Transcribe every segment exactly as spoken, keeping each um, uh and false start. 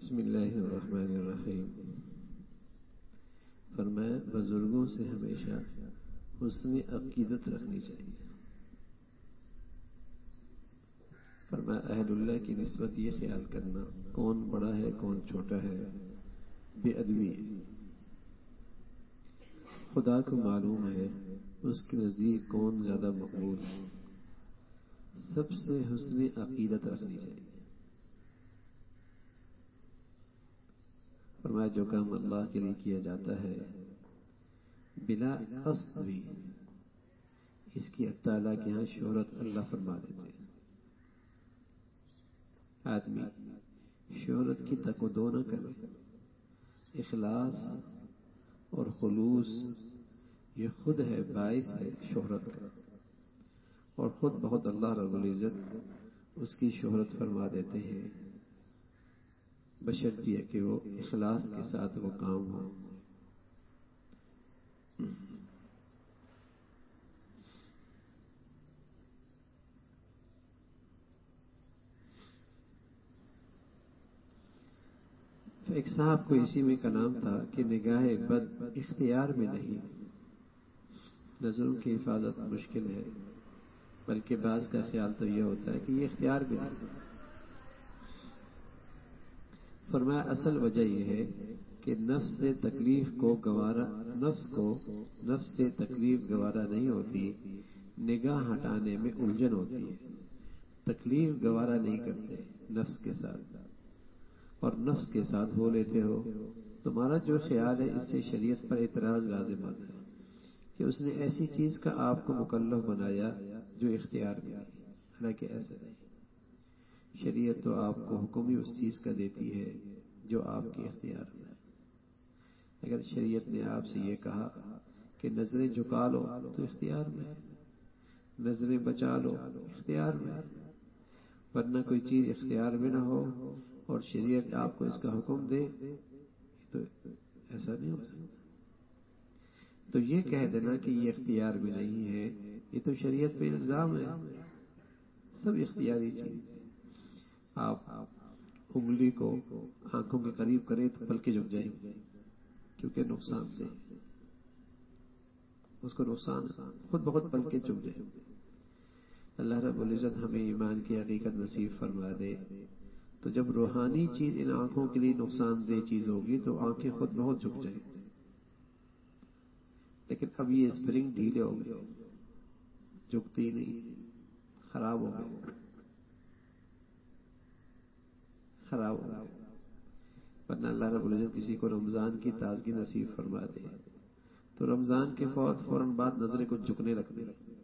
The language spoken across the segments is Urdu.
بسم اللہ الرحمن الرحیم. فرمایا بزرگوں سے ہمیشہ حسن عقیدت رکھنی چاہیے. فرمایا اہل اللہ کی نسبت یہ خیال کرنا کون بڑا ہے کون چھوٹا ہے بے ادبی ہے. خدا کو معلوم ہے اس کے نزدیک کون زیادہ مقبول ہے. سب سے حسن عقیدت رکھنی چاہیے. فرمایا جو کام اللہ کے لیے کیا جاتا ہے بلا قصد بھی اس کی اللہ تعالیٰ کے ہاں شہرت اللہ فرما دیتے ہیں. آدمی شہرت کی تک و دو نہ کرے. اخلاص اور خلوص یہ خود ہے باعث ہے شہرت کا، اور خود بہت اللہ رب العزت اس کی شہرت فرما دیتے ہیں بشرطیہ ہے کہ وہ اخلاص کے ساتھ وہ کام ہو. ایک صاحب کو اسی میں کا نام تھا کہ نگاہ بد اختیار میں نہیں. نظروں کی حفاظت مشکل ہے، بلکہ بعض کا خیال تو یہ ہوتا ہے کہ یہ اختیار بھی نہیں. فرمایا اصل وجہ یہ ہے کہ نفس سے تکلیف کو گوارا نفس کو نفس سے تکلیف گوارا نہیں ہوتی، نگاہ ہٹانے میں الجھن ہوتی ہے. تکلیف گوارا نہیں کرتے نفس کے ساتھ، اور نفس کے ساتھ ہو لیتے ہو. تمہارا جو خیال ہے اس سے شریعت پر اعتراض لازم آتا ہے کہ اس نے ایسی چیز کا آپ کو مکلف بنایا جو اختیار میں نہیں. حالانکہ ایسا نہیں. شریعت تو آپ کو حکم ہی اس چیز کا دیتی ہے جو آپ کے اختیار میں ہے. اگر شریعت نے آپ سے یہ کہا کہ نظریں جھکا لو تو اختیار میں ہے، نظریں بچا لو اختیار میں ہے. ورنہ کوئی چیز اختیار میں نہ ہو اور شریعت آپ کو اس کا حکم دے تو ایسا نہیں ہو سکتا. تو یہ کہہ دینا کہ یہ اختیار میں نہیں ہے یہ تو شریعت پہ الزام ہے. سب اختیاری چیز. آپ انگلی کو آنکھوں کے قریب کریں تو پلکیں جھک جائیں کیونکہ نقصان دے اس کو نقصان خود بخود پلکیں جھک جائیں. اللہ رب العزت ہمیں ایمان کی حقیقت نصیب فرما دے. تو جب روحانی چیز ان آنکھوں کے لیے نقصان دہ چیز ہوگی تو آنکھیں خود بہت جھک جائیں. لیکن اب یہ اسپرنگ ڈھیلے ہو گئے، جھکتی نہیں، خراب ہو گئے خراب ہو گئے. ورنہ اللہ رب العزت کسی کو رمضان کی تازگی نصیب فرما دے تو رمضان کے فوت فوراً بعد نظریں کچھ جھکنے لگتی.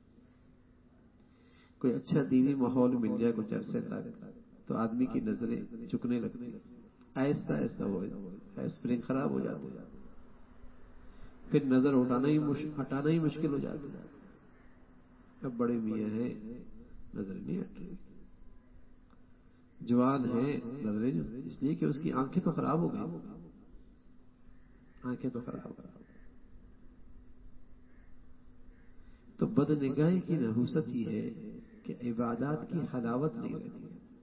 کوئی اچھا دینی ماحول مل جائے کچھ عرصے تک تو آدمی کی نظریں جھکنے لگتی. آہستہ آہستہ ہو اسپرنگ خراب ہو جاتی، پھر نظر اٹھانا ہی ہٹانا ہی مشکل ہو جاتا. اب بڑے میاں ہیں نظر نہیں ہٹ رہی، جوان ہیں نظریں اس لیے کہ اس کی آنکھیں تو خراب ہو گئی. آنکھیں تو خراب ہو گئی. تو بد نگاہی کی نحوست یہ ہے کہ عبادات کی حلاوت نہیں رہتی.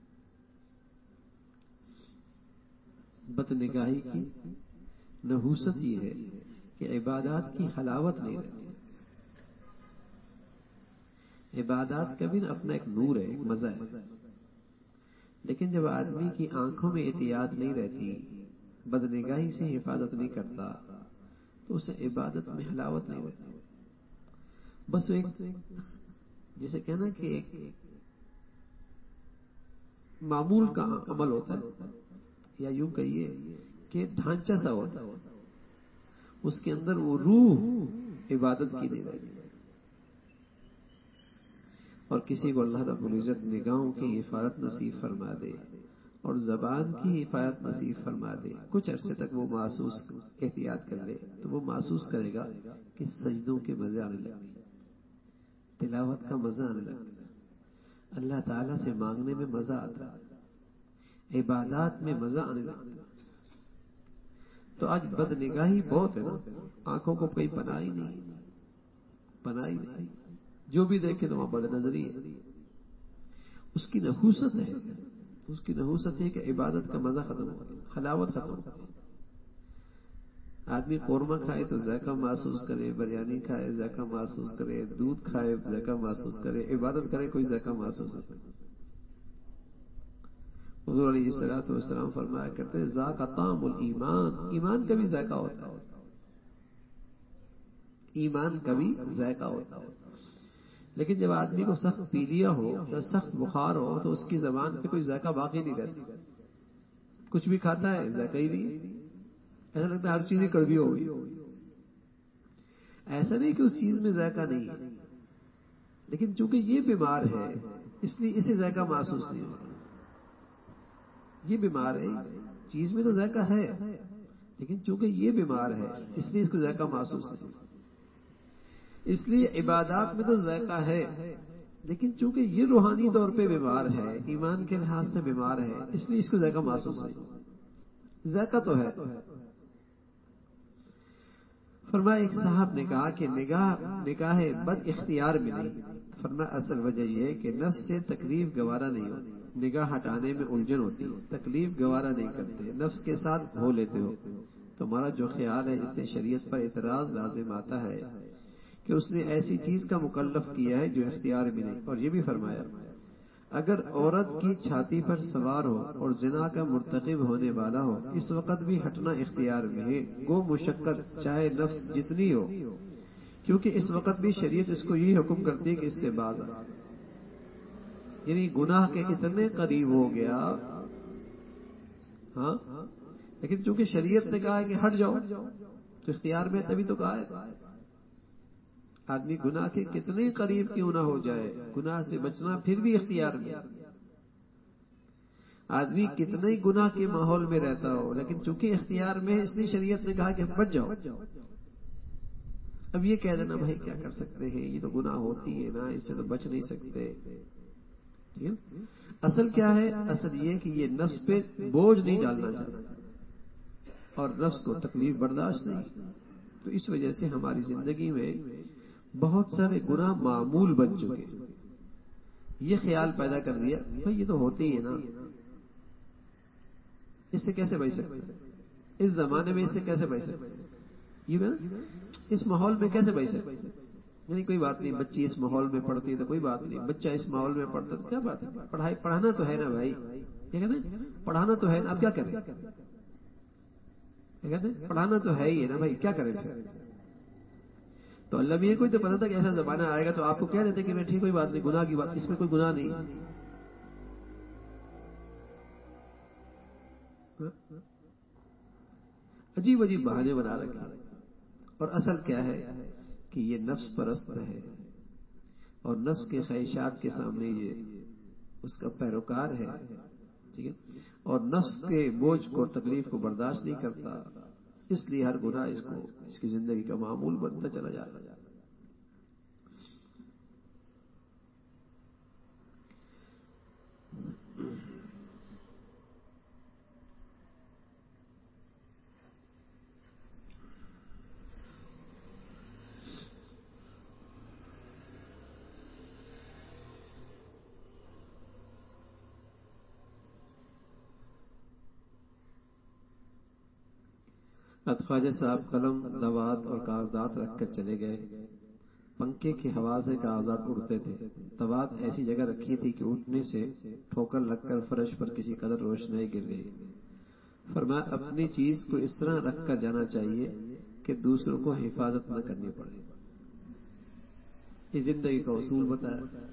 بد نگاہی کی نحوست یہ ہے کہ عبادات کی حلاوت نہیں رہتی. عبادات کا بھی اپنا ایک نور ہے، ایک مزہ ہے. لیکن جب آدمی کی آنکھوں میں احتیاط نہیں رہتی، بد نگاہی سے حفاظت نہیں کرتا تو اسے عبادت میں حلاوت نہیں رہتی. بس ایک جسے کہنا کہ ایک معمول کا عمل ہوتا ہے، یا یوں کہیے کہ ڈھانچہ سا ہوتا ہے، اس کے اندر وہ روح عبادت کی نہیں رہتی. اور کسی کو اللہ رب العزت نگاہوں کی حفاظت نصیب فرما دے اور زبان کی حفاظت نصیب فرما دے، کچھ عرصے تک وہ محسوس احتیاط کر لے تو وہ محسوس کرے گا کہ سجدوں کے مزے آنے لگے، تلاوت کا مزہ آنے لگتا ہے، اللہ تعالیٰ سے مانگنے میں مزہ آتا ہے، عبادات میں مزہ آنے لگتا ہے. تو آج بد نگاہی بہت ہے نا، آنکھوں کو کوئی پناہ ہی نہیں، پناہ ہی نہیں. جو بھی دیکھے تو وہاں بد نظری ہے. اس کی نحوست ہے اس کی نحوست ہے کہ عبادت کا مزہ ختم ہو گیا، حلاوت ختم ہو گئی۔ آدمی قورمہ کھائے تو ذائقہ محسوس کرے، بریانی کھائے ذائقہ محسوس کرے، دودھ کھائے ذائقہ محسوس کرے، عبادت کرے کوئی ذائقہ محسوس نہ کرے۔ حضور علیہ الصلوۃ والسلام فرمایا کرتے ہیں ذاق طعم الایمان، ایمان کا بھی ذائقہ ہوتا ہے، ایمان کا بھی ذائقہ ہوتا ہے، لیکن جب آدمی کو سخت پیلیا ہو یا سخت بخار ہو تو اس کی زبان پہ کوئی ذائقہ باقی نہیں رہتا، کچھ بھی کھاتا ہے ذائقہ ہی نہیں، ایسا لگتا ہے ہر چیز ہی کڑوی ہو گئی۔ ایسا نہیں کہ اس چیز میں ذائقہ نہیں ہے، لیکن چونکہ یہ بیمار ہے اس لیے اسے ذائقہ محسوس نہیں ہوتا۔ یہ بیمار ہے، چیز میں تو ذائقہ ہے لیکن چونکہ یہ بیمار ہے اس لیے اس کو ذائقہ محسوس نہیں ہوتا۔ اس لیے عبادات میں تو ذائقہ ہے لیکن چونکہ یہ روحانی طور پہ بیمار ہے، ایمان کے لحاظ سے بیمار ہے، اس لیے اس کو ذائقہ محسوس نہیں ہوتا۔ ذائقہ تو ہے۔ فرمایا ایک صاحب نے کہا کہ نگاہ نگاہ بد اختیار میں نہیں، فرمایا اصل وجہ یہ ہے کہ نفس سے تکلیف گوارا نہیں ہوتی، نگاہ ہٹانے میں الجھن ہوتی ہے، تکلیف گوارا نہیں کرتے، نفس کے ساتھ ہو لیتے ہو۔ تمہارا جو خیال ہے اس سے شریعت پر اعتراض لازم آتا ہے کہ اس نے ایسی چیز کا مکلف کیا ہے جو اختیار میں نہیں۔ اور یہ بھی فرمایا اگر عورت کی چھاتی پر سوار ہو اور زنا کا مرتکب ہونے والا ہو اس وقت بھی ہٹنا اختیار میں ہے، گو مشقت چاہے نفس جتنی ہو، کیونکہ اس وقت بھی شریعت اس کو یہی حکم کرتی ہے کہ اس سے باز آ، یعنی گناہ کے اتنے قریب ہو گیا، ہاں لیکن چونکہ شریعت نے کہا ہے کہ ہٹ جاؤ تو اختیار میں تبھی تو کہا ہے۔ آدمی گناہ کے کتنے قریب کیوں نہ ہو جائے، گناہ سے بچنا پھر بھی اختیار میں۔ آدمی کتنے ہی گناہ کے ماحول میں رہتا ہو لیکن چونکہ اختیار میں اس لیے شریعت نے کہا کہ بچ جاؤ۔ اب یہ کہہ دینا بھائی کیا کر سکتے ہیں، یہ تو گناہ ہوتی ہے نا، اس سے تو بچ نہیں سکتے۔ ٹھیک ہے، اصل کیا ہے، اصل یہ کہ یہ نفس پہ بوجھ نہیں ڈالنا چاہتا اور نفس کو تکلیف برداشت نہیں، تو اس وجہ سے ہماری زندگی میں بہت سارے گناہ معمول بن چکے۔ یہ خیال پیدا کر دیا بھائی یہ تو ہوتی ہی ہے نا، اس سے کیسے بچ سکتے، اس زمانے میں اس سے کیسے بچ سکتے، یہ اس ماحول میں کیسے بچ سکتے، یعنی کوئی بات نہیں، بچی اس ماحول میں پڑھتی ہے تو کوئی بات نہیں، بچہ اس ماحول میں پڑھتا تو کیا بات ہے، پڑھائی پڑھانا تو ہے نا بھائی، کیا کہتے ہیں پڑھانا تو ہے نا، اب کیا کریں، کیا کہتے ہیں پڑھانا تو ہے ہی ہے نا بھائی، کیا کریں پھر۔ تو اللہ میاں کو تو پتا تھا کہ ایسا زمانہ آئے گا تو آپ کو کہہ دیتے کہ میں ٹھیک کوئی بات نہیں، گناہ کی بات، اس میں کوئی گناہ نہیں۔ عجیب عجیب بہانے بنا رکھے، اور اصل کیا ہے کہ یہ نفس پرست ہے اور نفس کے خواہشات کے سامنے یہ اس کا پیروکار ہے، ٹھیک ہے، اور نفس کے بوجھ کو تکلیف کو برداشت نہیں کرتا، اس لیے ہر گناہ اس کو اس کی زندگی کا معمول بنتا چلا جا رہا ہے۔ خواجہ صاحب قلم دوات اور کاغذات رکھ کر چلے گئے، پنکھے کی ہوا سے کاغذات اڑتے تھے، دوات ایسی جگہ رکھی تھی کہ اٹھنے سے ٹھوکر لگ کر فرش پر کسی قدر روشنائی گر گئی۔ فرمایا اپنی چیز کو اس طرح رکھ کر جانا چاہیے کہ دوسروں کو حفاظت نہ کرنی پڑے، یہ زندگی کا اصول بتایا،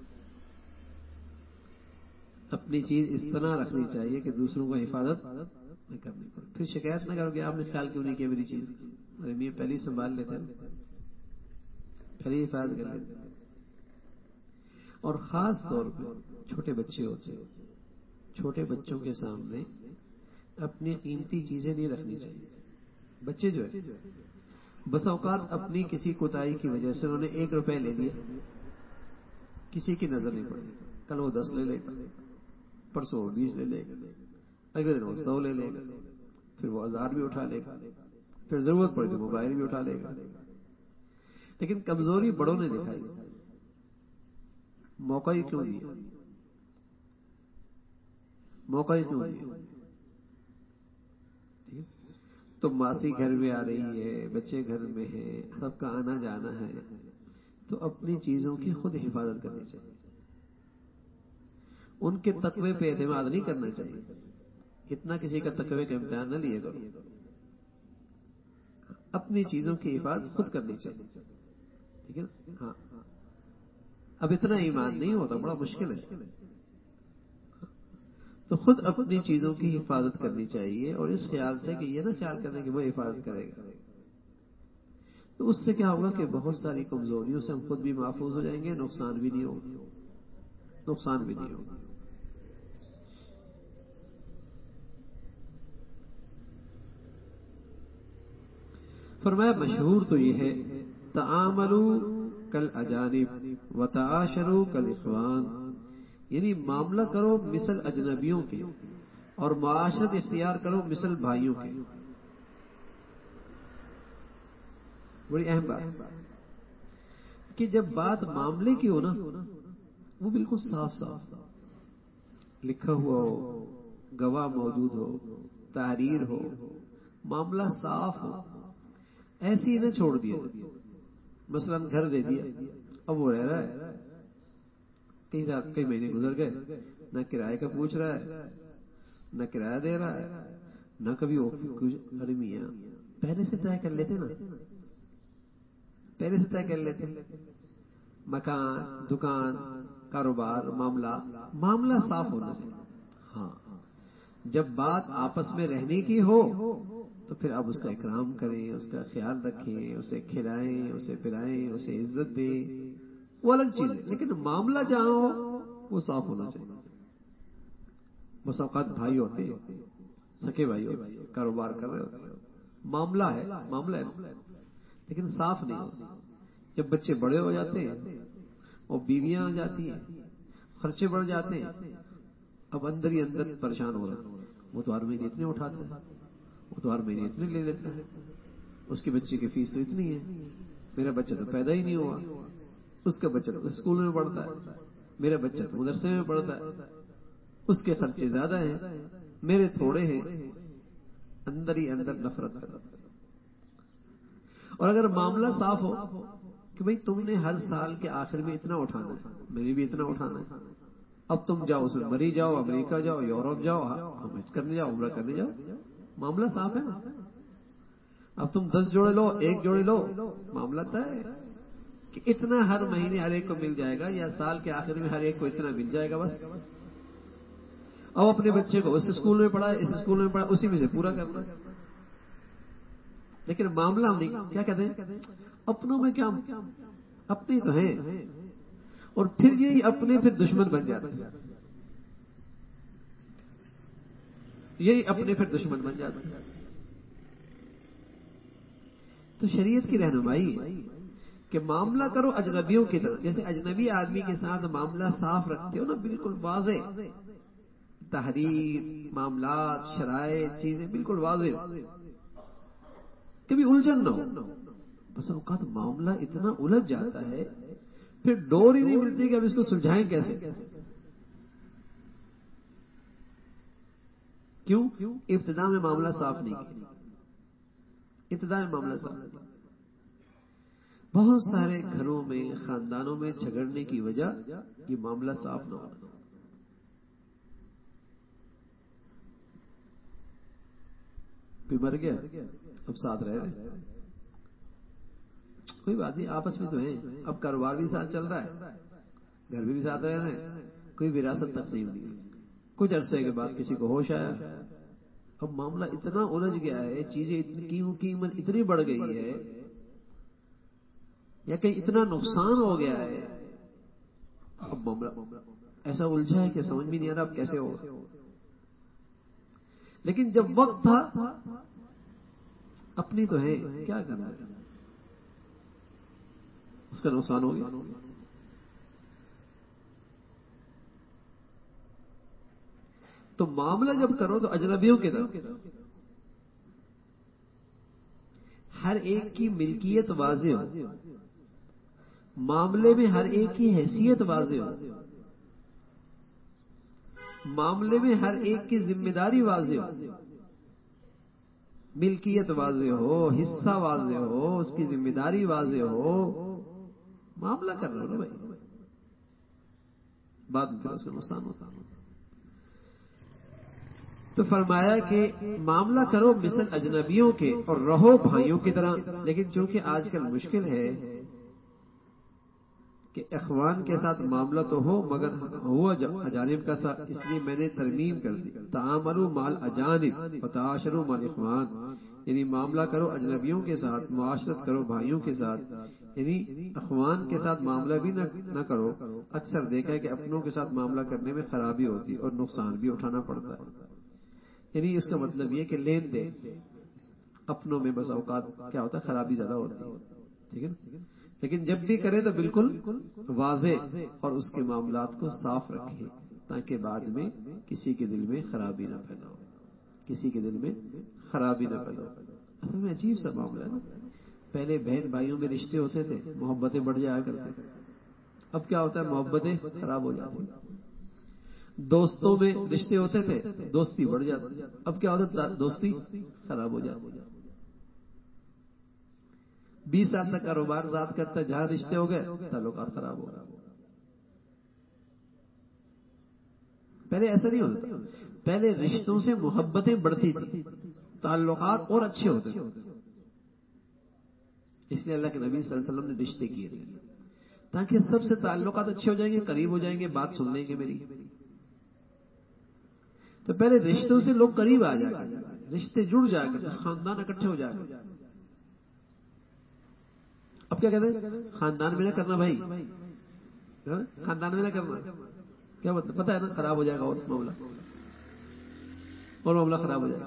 اپنی چیز اس طرح رکھنی چاہیے کہ دوسروں کو حفاظت نہ کرنی پڑے، پھر شکایت نہ کرو کہ آپ نے خیال کیوں نہیں کیا میری چیز، ارے میاں پہلے ہی سنبھال لیتے ہیں، پہلے ہی حفاظت کر لیتے ہیں۔ اور خاص طور پہ چھوٹے بچے ہوتے ہیں، چھوٹے بچوں کے سامنے اپنی قیمتی چیزیں نہیں رکھنی چاہیے۔ بچے جو ہے بس اوقات اپنی کسی کوتاہی کی وجہ سے انہوں نے ایک روپے لے لیا، کسی کی نظر نہیں پڑی، کل وہ دس لے لے گا، پرسوں وہ بیس لے لے گا، اگلے دن وہ سو لے لے گا، پھر وہ ہزار بھی اٹھا لے گا، پھر ضرورت پڑے تو موبائل بھی اٹھا لے گا۔ لیکن کمزوری بڑوں نے دکھائی، موقع ہی کیوں دیا، موقع ہی کیوں نہیں؟ تو ماسی گھر میں آ رہی ہے، بچے گھر میں ہیں، سب کا آنا جانا ہے، تو اپنی چیزوں کی خود حفاظت کرنی چاہیے. ان کے تقوی پہ اعتماد نہیں کرنا چاہیے. اتنا کسی کا تقوی کا امتحان نہ لیے کرو. اپنی چیزوں کی حفاظت خود کرنی چاہیے. ٹھیک ہے نا؟ ہاں. اب اتنا ایمان نہیں ہوتا، بڑا مشکل ہے. تو خود اپنی چیزوں کی حفاظت کرنی چاہیے، اور اس خیال سے کہ یہ نہ خیال کرنے کہ وہ حفاظت کرے گا. تو اس سے کیا ہوگا کہ بہت ساری کمزوریوں سے ہم خود بھی محفوظ ہو جائیں گے، نقصان بھی نہیں ہوگا. نقصان بھی نہیں ہوگا. فرمایا مشہور تو یہ ہے، تعاملوا کالاجانب وتعاشروا کالاخوان، یعنی معاملہ کرو مثل اجنبیوں کے اور معاشرت اختیار کرو مثل بھائیوں کے. بڑی اہم بات کہ جب بات معاملے کی ہو نا، وہ بالکل صاف صاف لکھا ہوا ہو، گواہ موجود ہو، تحریر ہو، معاملہ صاف ہو، ایسی نہ چھوڑ دیا. مثلا گھر دے دیا، اب وہ رہ رہا ہے، کئی کئی مہینے گزر گئے، نہ کرایہ کا پوچھ رہا ہے، نہ کرایہ دے رہا ہے، نہ کبھی. ارے میاں پہلے سے طے کر لیتے نا، پہلے سے طے کر لیتے. مکان، دکان، کاروبار، معاملہ معاملہ صاف ہونا چاہیے. ہاں جب بات آپس میں رہنے کی ہو تو پھر آپ اس کا اکرام کریں، اس کا خیال رکھیں، اسے کھلائیں، اسے پلائیں، اسے عزت دیں، وہ الگ چیز ہے. لیکن معاملہ جہاں ہو وہ صاف ہونا چاہیے. بس اوقات بھائی ہوتے ہیں، سکے بھائی ہوتے ہیں، کاروبار کر رہے ہوتے ہیں، معاملہ ہے، معاملہ ہے لیکن صاف نہیں ہوتا. جب بچے بڑے ہو جاتے ہیں اور بیویاں آ جاتی ہیں، خرچے بڑھ جاتے ہیں، اب اندر ہی اندر پریشان ہو رہا ہے. وہ تو ہر مہینے اتنے اٹھاتے ہیں، وہ تو ہر مہینے اتنے لے لیتا ہے، اس کے بچے کی فیس تو اتنی ہے، میرا بچہ تو پیدا ہی نہیں ہوا، اس کا بچہ تو اسکول میں پڑھتا ہے، میرا بچہ تو مدرسے میں پڑھتا ہے، اس کے خرچے زیادہ ہیں، میرے تھوڑے ہیں. اندر ہی اندر نفرت پیدا. اور اگر معاملہ صاف ہو کہ بھئی تم نے ہر سال کے آخر میں اتنا اٹھانا ہے، میں نے بھی اتنا اٹھانا ہے، اب تم جاؤ اس میں مری جاؤ، امریکہ جاؤ، یورپ جاؤ، حج کرنے جاؤ، عمرہ کرنے جاؤ، معاملہ صاف ہے نا. اب تم دس جوڑے لو، ایک جوڑے لو، معاملہ طے ہے کہ اتنا ہر مہینے ہر ایک کو مل جائے گا، یا سال کے آخر میں ہر ایک کو اتنا مل جائے گا. بس اب اپنے بچے کو اس اسکول میں پڑھا، اس اسکول میں پڑھا، اسی میں سے پورا کرنا. لیکن معاملہ ہم نہیں، کیا کہتے ہیں اپنوں میں، کیا اپنے تو ہیں، اور پھر یہی اپنے پھر دشمن بن جاتے ہیں. یہی اپنے پھر دشمن بن جاتے ہیں. تو شریعت کی رہنمائی ہے کہ معاملہ کرو اجنبیوں کی طرح. جیسے اجنبی آدمی کے ساتھ معاملہ صاف رکھتے ہو نا، بالکل واضح تحریر، معاملات، شرائط، چیزیں بالکل واضح ہو، کبھی الجھن نہ ہو. بس اوقات معاملہ اتنا الجھ جاتا ہے پھر ڈور ہی نہیں ملتی کہ اب اس کو سلجھائیں کیسے. کیوں؟ ابتدا میں معاملہ صاف نہیں کیا، ابتدا میں معاملہ صاف نہیں. بہت سارے گھروں میں، خاندانوں میں جھگڑنے کی وجہ یہ معاملہ صاف نہ ہونا. کوئی مر گیا، اب ساتھ رہ رہے، کوئی بات نہیں، آپس میں تو ہیں، اب کاروبار بھی ساتھ چل رہا ہے، گھر بھی ساتھ رہ رہے ہیں، کوئی وراثت تقسیم نہیں. کچھ عرصے کے بعد کسی کو ہوش آیا، اب معاملہ اتنا الجھ گیا ہے، چیزیں اتنی قیمت اتنی بڑھ گئی ہے، یا کہیں اتنا نقصان ہو گیا ہے، اب معاملہ ایسا الجھا ہے کہ سمجھ بھی نہیں آ رہا اب کیسے ہوگا. لیکن جب وقت تھا، اپنی تو ہے، کیا کرنا ہے، اس کا نقصان ہو گیا. تو معاملہ جب کرو تو اجنبیوں کے طرف، ہر ایک کی ملکیت واضح ہو، معاملے میں ہر ایک کی حیثیت واضح ہو. معاملے میں ہر ایک کی ذمہ داری واضح ہو، ملکیت واضح ہو، حصہ واضح ہو، اس کی ذمہ داری واضح ہو، معاملہ کر رہے ہو نا بھائی، بعد میں اس کا نقصان ہوتا ہے۔ تو فرمایا کہ معاملہ کرو مثل اجنبیوں کے اور رہو بھائیوں کی طرح، لیکن چونکہ آج کل مشکل ہے کہ اخوان کے ساتھ معاملہ تو ہو مگر ہوا اجانب کا ساتھ، اس لیے میں نے ترمیم کر دی، تعاملوا مال اجانب وتعاشروا مال اخوان، یعنی معاملہ کرو اجنبیوں کے ساتھ، معاشرت کرو بھائیوں کے ساتھ، یعنی اخوان کے ساتھ معاملہ بھی نہ کرو۔ اکثر دیکھا ہے کہ اپنوں کے ساتھ معاملہ کرنے میں خرابی ہوتی اور نقصان بھی اٹھانا پڑتا ہے، یعنی اس کا مطلب یہ کہ لین دین اپنوں میں بس اوقات کیا ہوتا ہے، خرابی زیادہ ہوتی ہے، ٹھیک ہے نا، لیکن جب بھی کرے تو بالکل واضح اور اس کے معاملات کو صاف رکھے تاکہ بعد میں کسی کے دل میں خرابی نہ پیدا ہو، کسی کے دل میں خرابی نہ پیدا ہو۔ اصل میں عجیب سا معاملہ ہے نا، پہلے بہن بھائیوں میں رشتے ہوتے تھے، محبتیں بڑھ جایا کرتے تھے، اب کیا ہوتا ہے، محبتیں خراب ہو جاتی ہیں۔ دوستوں میں رشتے ہوتے تھے، دوستی بڑھ جاتی، اب کیا ہوتا ہے، دوستی خراب ہو جاتی۔ بیس سال تک کاروبار ذات کرتا ہے، جہاں رشتے ہو گئے تعلقات خراب ہو گئے۔ پہلے ایسا نہیں ہوتا، پہلے رشتوں سے محبتیں بڑھتی تھی، تعلقات اور اچھے ہوتے تھے، اس لیے اللہ کے نبی صلی اللہ علیہ وسلم نے رشتے کیے تھے تاکہ سب سے تعلقات اچھے ہو جائیں گے، قریب ہو جائیں گے، بات سن لیں گے میری۔ تو پہلے رشتوں سے لوگ قریب آ جایا کرتے، رشتے جڑ جایا کرتے، خاندان اکٹھے ہو جایا کرتے۔ اب کیا کہتے ہیں، خاندان میں نہ کرنا بھائی، خاندان میں نہ کرنا، کیا مطلب پتہ ہے نا، خراب ہو جائے گا اور معاملہ اور معاملہ خراب ہو جائے گا۔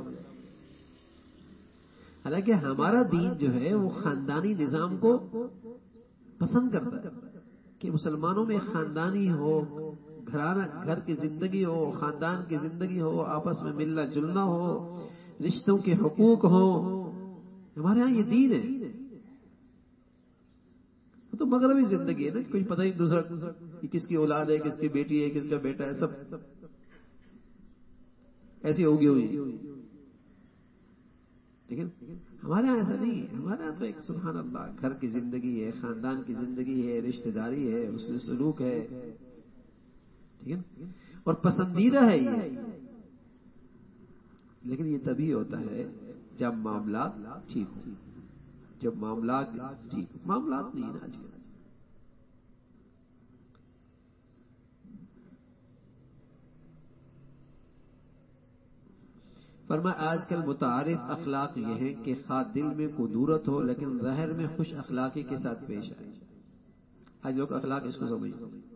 حالانکہ ہمارا دین جو ہے وہ خاندانی نظام کو پسند کرتا ہے کہ مسلمانوں میں خاندانی ہو، گھرانہ گھر کی زندگی ہو، خاندان کی زندگی ہو، آپس میں ملنا جلنا ہو، رشتوں کے حقوق ہوں، ہمارے ہاں یہ دین ہے۔ تو مغربی زندگی ہے نا، کچھ پتہ ہی دوسرا کہ کس کی اولاد ہے، کس کی بیٹی ہے، کس کا بیٹا ہے، سب ایسی ہوگی ہوئی، لیکن ہمارے ہاں ایسا نہیں ہے، ہمارے ہاں تو ایک سبحان اللہ گھر کی زندگی ہے، خاندان کی زندگی ہے، رشتہ داری ہے، اس میں سلوک ہے، ٹھیک ہے، اور پسندیدہ ہے یہ، لیکن یہ تبھی ہوتا ہے جب معاملات ٹھیک ہو، جب معاملات ٹھیک ہو، معاملات نہیں نا ٹھیک۔ فرمایا آج کل متعارف اخلاق یہ ہیں کہ خواہ دل میں قدورت ہو لیکن ظاہر میں خوش اخلاقی کے ساتھ پیش آئے۔ آج لوگ اخلاق اس کو سمجھتے ہیں،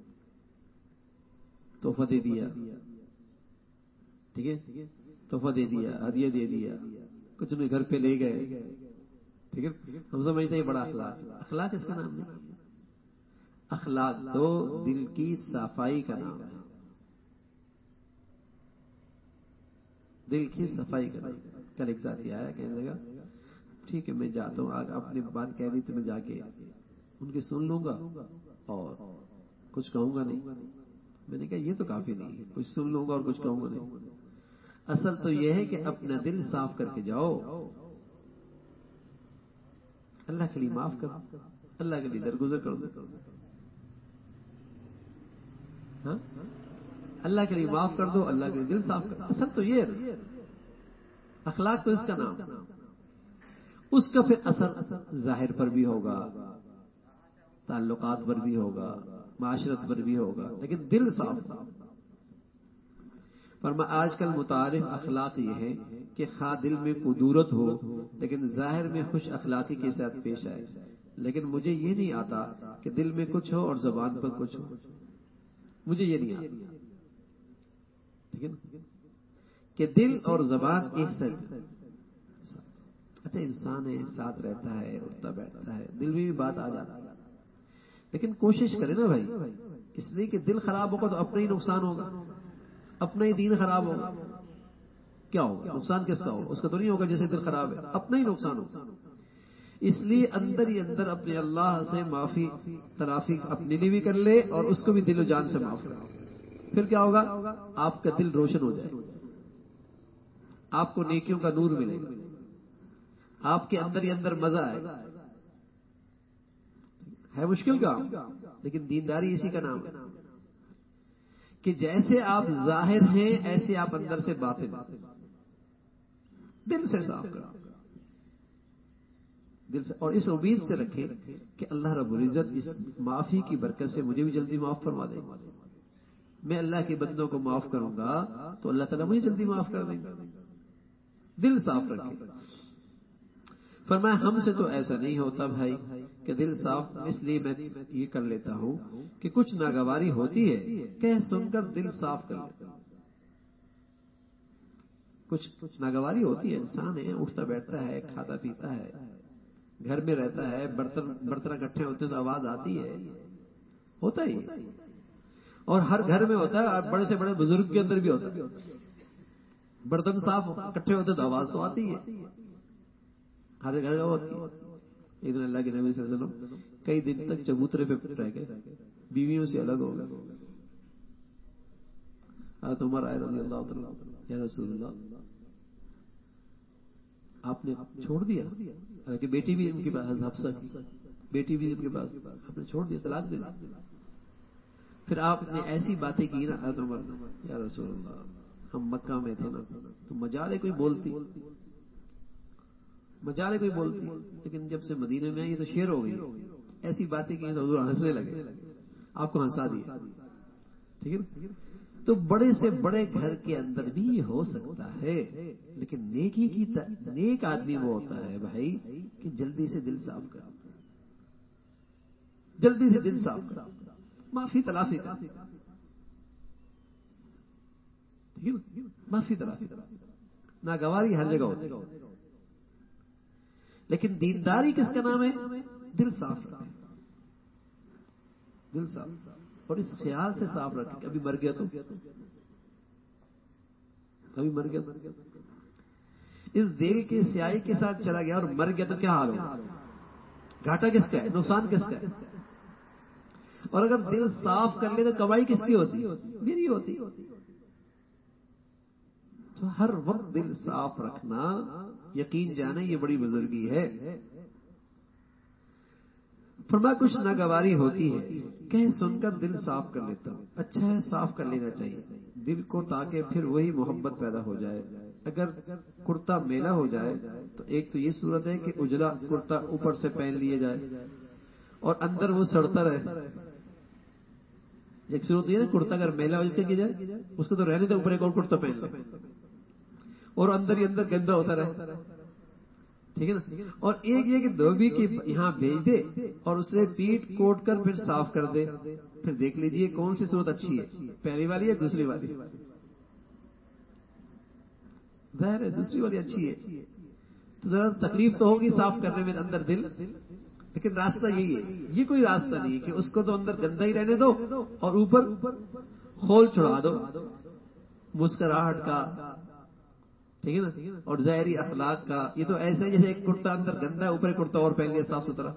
تحفہ دے دیا، ٹھیک ہے، تحفہ دے دیا، ہدیہ دے دیا، کچھ نہیں گھر پہ لے گئے، ٹھیک ہے، ہم سمجھتے ہیں بڑا اخلاق۔ اخلاق اس کا نام نہیں، اخلاق تو دل کی صفائی کا نام ہے، دل کی صفائی کا نام۔ کل ایک ساتھی آیا کہنے لگا ٹھیک ہے میں جاتا ہوں، اپنی بات کہہ دی تو میں جا کے ان کی سن لوں گا اور کچھ کہوں گا نہیں۔ میں نے کہا یہ تو کافی نہیں ہے، کچھ سن لوں گا اور کچھ کہوں گا نہیں، اصل تو یہ ہے کہ اپنا دل صاف کر کے جاؤ، اللہ کے لیے معاف کر، اللہ کے لیے درگزر کر دو، ہاں اللہ کے لیے معاف کر دو، اللہ کے لیے دل صاف کر، اصل تو یہ ہے، اخلاق تو اس کا نام، اس کا پھر اثر ظاہر پر بھی ہوگا، تعلقات پر بھی ہوگا، معاشرت پر بھی ہوگا، لیکن دل صاف۔ فرمایا آج کل متعارف اخلاق یہ ہے کہ خواہ دل میں قدورت ہو لیکن ظاہر میں خوش اخلاقی کے ساتھ پیش آئے، لیکن مجھے یہ نہیں آتا کہ دل میں کچھ ہو اور زبان پر کچھ ہو، مجھے یہ نہیں آتا، ٹھیک ہے نا، کہ دل اور زبان ایک ساتھ، اچھا انسان ہے ساتھ رہتا ہے، اٹھتا بیٹھتا ہے، دل میں بھی بات آ جاتی ہے، لیکن کوشش کرے نا بھائی، اس لیے کہ دل خراب ہوگا تو اپنا ہی نقصان ہوگا، اپنا ہی دین خراب ہوگا، کیا ہوگا نقصان کس کا ہوگا، اس کا تو نہیں ہوگا جیسے دل خراب ہے، اپنا ہی نقصان ہوگا۔ اس لیے اندر ہی اندر اپنے اللہ سے معافی تلافی اپنے لیے بھی کر لے اور اس کو بھی دل و جان سے معاف کر، پھر کیا ہوگا؟ آپ کا دل روشن ہو جائے گا، آپ کو نیکیوں کا نور ملے گا، آپ کے اندر ہی اندر مزہ آئے گا۔ ہے مشکل کام، لیکن دینداری اسی کا نام ہے کہ جیسے آپ ظاہر ہیں ایسے آپ اندر سے باطن ہیں۔ دل سے صاف کریں، دل سے، اور اس امید سے رکھیں کہ اللہ رب العزت اس معافی کی برکت سے مجھے بھی جلدی معاف فرما دے گا۔ میں اللہ کے بندوں کو معاف کروں گا تو اللہ تعالیٰ مجھے جلدی معاف کر دیں گے۔ دل صاف رکھیں۔ فرمایا ہم سے تو ایسا نہیں ہوتا بھائی کہ دل صاف، اس لیے میں یہ کر لیتا ہوں کہ کچھ ناگواری ہوتی ہے کہہ سن کر دل صاف کر لیتا ہوں۔ کچھ ناگواری ہوتی ہے، انسان ہے، اٹھتا بیٹھتا ہے، کھاتا پیتا ہے، گھر میں رہتا ہے، برتن برتن اکٹھے ہوتے ہیں تو آواز آتی ہے، ہوتا ہی، اور ہر گھر میں ہوتا ہے، بڑے سے بڑے بزرگ کے اندر بھی ہوتا ہے، برتن صاف اکٹھے ہوتے تو آواز تو آتی ہے، ہر گھر کا ہوتی ہے۔ ایک دن اللہ کے نبی صلی اللہ علیہ وسلم کئی دن تک چبوترے پہ رہ گئے، بیویوں سے الگ ہو گئے۔ حضرت عمر آئے رضی اللہ تعالیٰ، یا رسول اللہ آپ نے چھوڑ دیا، حالانکہ بیٹی بھی ان کے پاس، حفصہ کی بیٹی بھی ان کے پاس، آپ نے چھوڑ دیا، طلاق دے دیا۔ پھر آپ نے ایسی باتیں کی نا حضرت عمر، یا رسول اللہ ہم مکہ میں تھے نا تو مجالے کوئی بولتی، مجالے کوئی بولتی، لیکن جب سے مدینے میں آئی تو شیر ہو گئی، ایسی باتیں کی تو حضور ہنسنے لگے، آپ کو ہنسا دیا، ٹھیک ہے نا۔ تو بڑے سے بڑے گھر کے اندر بھی یہ ہو سکتا ہے، لیکن نیکی کی تا... نیک آدمی وہ ہوتا ہے بھائی کہ جلدی سے دل صاف کر، جلدی سے دل صاف کر، معافی تلافی کر، ٹھیک ہے نا، معافی تلافی کر، ناگواری ہر جگہ ہوتی ہے، لیکن دینداری کس کا نام ہے؟ دل صاف رکھے، دل صاف، اور اس خیال سے صاف رکھے کبھی مر گیا تو کبھی مر گیا تو اس دل کے سیاہی کے ساتھ چلا گیا اور مر گیا تو کیا حال ہوگا؟ گھاٹا کس کا ہے؟ نقصان کس کا ہے؟ اور اگر دل صاف کر لے تو کمائی کس کی ہوتی؟ میری ہوتی۔ تو ہر وقت دل صاف رکھنا، یقین جانے یہ بڑی بزرگی ہے۔ فرمایا کچھ ناگواری ہوتی ہے کہیں سن کر دل صاف کر لیتا ہوں، اچھا ہے صاف کر لینا چاہیے دل کو، تاکہ پھر وہی محبت پیدا ہو جائے۔ اگر کرتا میلا ہو جائے تو ایک تو یہ صورت ہے کہ اجلا کرتا اوپر سے پہن لیے جائے اور اندر وہ سڑتا رہے، ایک صورت یہ نا کرتا اگر میلا ہو جائے جائے اس کو تو رہنے دے، اوپر ایک اور کرتا پہن لے اور اندر ہی اندر گندا ہوتا رہے، ٹھیک ہے نا۔ اور ایک یہ کہ دھوبی کی یہاں بھیج دے اور اسے پیٹ کوٹ کر پھر صاف کر دے، پھر دیکھ لیجئے کون سی صورت اچھی ہے، پہلی والی یا دوسری والی؟ ظاہر ہے دوسری والی اچھی ہے، تو ذرا تکلیف تو ہوگی صاف کرنے میں اندر دل، لیکن راستہ یہی ہے، یہ کوئی راستہ نہیں کہ اس کو تو اندر گندا ہی رہنے دو اور اوپر خول چڑھا دو مسکراہٹ کا، ٹھیک ہے نا، اور ظاہری اخلاق کا۔ یہ تو ایسا ہے جیسے ایک کرتا اندر گندا ہے، اوپر کرتا اور پہن لیا صاف ستھرا،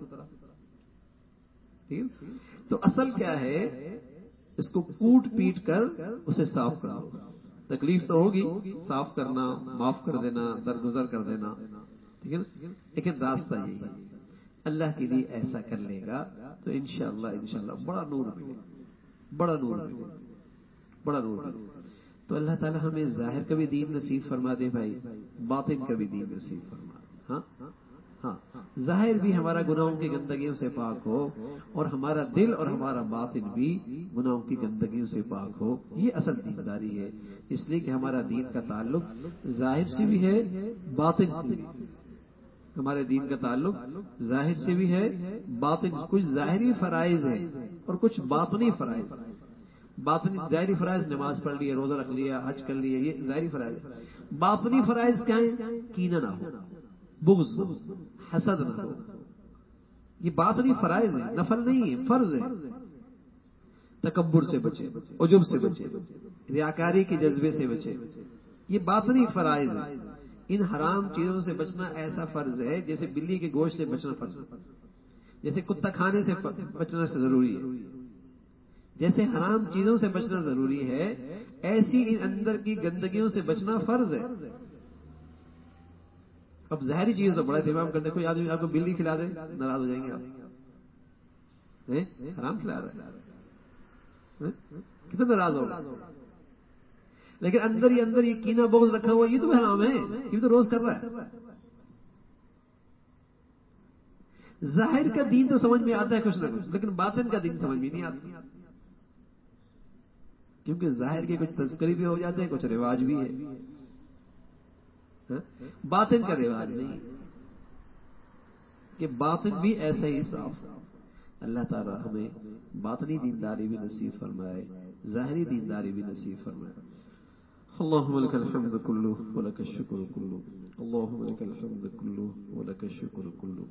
ٹھیک ہے۔ تو اصل کیا ہے، اس کو کوٹ پیٹ کر اسے صاف کرو، تکلیف تو ہوگی، صاف کرنا، معاف کر دینا، درگزر کر دینا، ٹھیک ہے نا، لیکن راستہ یہی ہے۔ اللہ کے لیے ایسا کر لے گا تو انشاءاللہ انشاءاللہ بڑا نور ملے، بڑا نور ملے، بڑا نور ملے۔ تو اللہ تعالی ہمیں ظاہر کا بھی دین نصیب فرما دے بھائی، باطن کا بھی دین نصیب فرما دے۔ ہاں ہاں، ظاہر بھی ہمارا گناہوں کی گندگیوں سے پاک ہو اور ہمارا دل اور ہمارا باطن بھی گناہوں کی گندگیوں سے پاک ہو، یہ اصل دینداری ہے۔ اس لیے کہ ہمارا دین کا تعلق ظاہر سے بھی ہے، باطن سے بھی ہے۔ ہمارے دین کا تعلق ظاہر سے بھی ہے، باطن، کچھ ظاہری فرائض ہیں اور کچھ باطنی فرائض۔ باطنی ظاہری فرائض نماز پڑھ لیا، روزہ رکھ لیا، حج کر لیا، یہ ظاہری فرائض ہے۔ باطنی فرائض کیا ہیں؟ کینہ نہ ہو، بغض نہ ہو، حسد نہ ہو، یہ باطنی فرائض ہیں، نفل نہیں ہے، فرض ہے۔ تکبر سے بچے، عجب سے بچے، ریاکاری کے جذبے سے بچے، یہ باطنی فرائض ہیں۔ ان حرام چیزوں سے بچنا ایسا فرض ہے جیسے بلی کے گوشت سے بچنا فرض ہے، جیسے کتا کھانے سے بچنا سے ضروری ہے، جیسے حرام چیزوں سے بچنا ضروری ہے، ایسی ان اندر کی گندگیوں سے بچنا فرض ہے۔ اب ظاہری چیز تو بڑا اہتمام کرتے، کوئی آدمی آپ کو بلی کھلا دے ناراض ہو جائیں گے آپ، حرام کھلا رہا ہے، کتنا ناراض ہوگا۔ لیکن اندر ہی اندر یہ کینہ بغض رکھا ہوا، یہ تو حرام ہے، یہ تو روز کر رہا ہے۔ ظاہر کا دین تو سمجھ میں آتا ہے کچھ نہ کچھ، لیکن باطن کا دین سمجھ میں نہیں آتا، کیونکہ ظاہر کے کچھ تذکری بھی ہو جاتے ہیں، کچھ رواج بھی ہے، باطن کا رواج نہیں کہ باطن بھی ایسا ہی صاف ہو۔ اللہ تعالی ہمیں باطنی دینداری بھی نصیب فرمائے، ظاہری دینداری بھی نصیب فرمائے۔ اللهم لك الحمد كله ولك الشكر كله، اللهم لك الحمد كله ولك الشكر كله،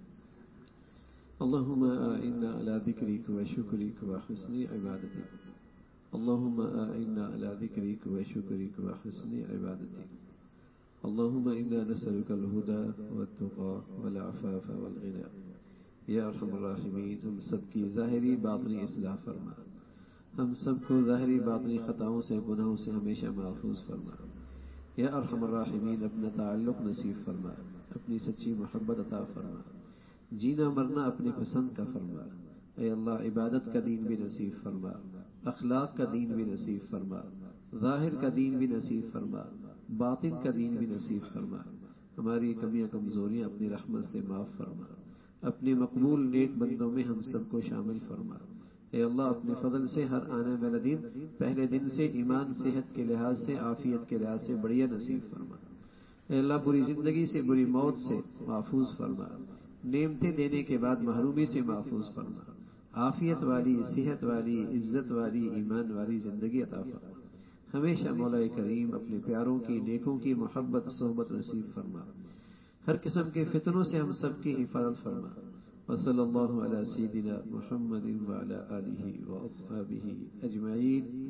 اللهم أعنا على ذكرك وشكرك وحسن عبادتك، اللهم أعنا على ذكرك وشكرك وحسن عبادتك، اللهم إنا نسألك الهدى والتقى والعفاف والغنى۔ یا ارحم الراحمین، ہم سب کی ظاہری باطنی اصلاح فرما، ہم سب کو ظاہری باطنی خطاؤں سے گناہوں سے ہمیشہ محفوظ فرما۔ یا ارحم الراحمین، اپنا تعلق نصیب فرما، اپنی سچی محبت عطا فرما، جینا مرنا اپنی پسند کا فرما۔ اے اللہ، عبادت کا دین بھی نصیب فرما، اخلاق کا دین بھی نصیب فرما، ظاہر کا دین بھی نصیب فرما، باطن کا دین بھی نصیب فرما۔ ہماری کمیاں کمزوریاں اپنی رحمت سے معاف فرما، اپنے مقبول نیک بندوں میں ہم سب کو شامل فرما۔ اے اللہ، اپنے فضل سے ہر آنے والا دن پہلے دن سے ایمان صحت کے لحاظ سے عافیت کے لحاظ سے بڑھیا نصیب فرما۔ اے اللہ، بری زندگی سے بری موت سے محفوظ فرما، نعمتیں دینے کے بعد محرومی سے محفوظ فرما، عافیت والی، صحت والی، عزت والی، ایمان والی زندگی عطا فرما۔ ہمیشہ مولا کریم اپنے پیاروں کی نیکوں کی محبت صحبت نصیب فرما، ہر قسم کے فتنوں سے ہم سب کی حفاظت فرما۔ وصلی اللہ علی سیدنا محمد وعلی آلہ واصحابہ اجمعین۔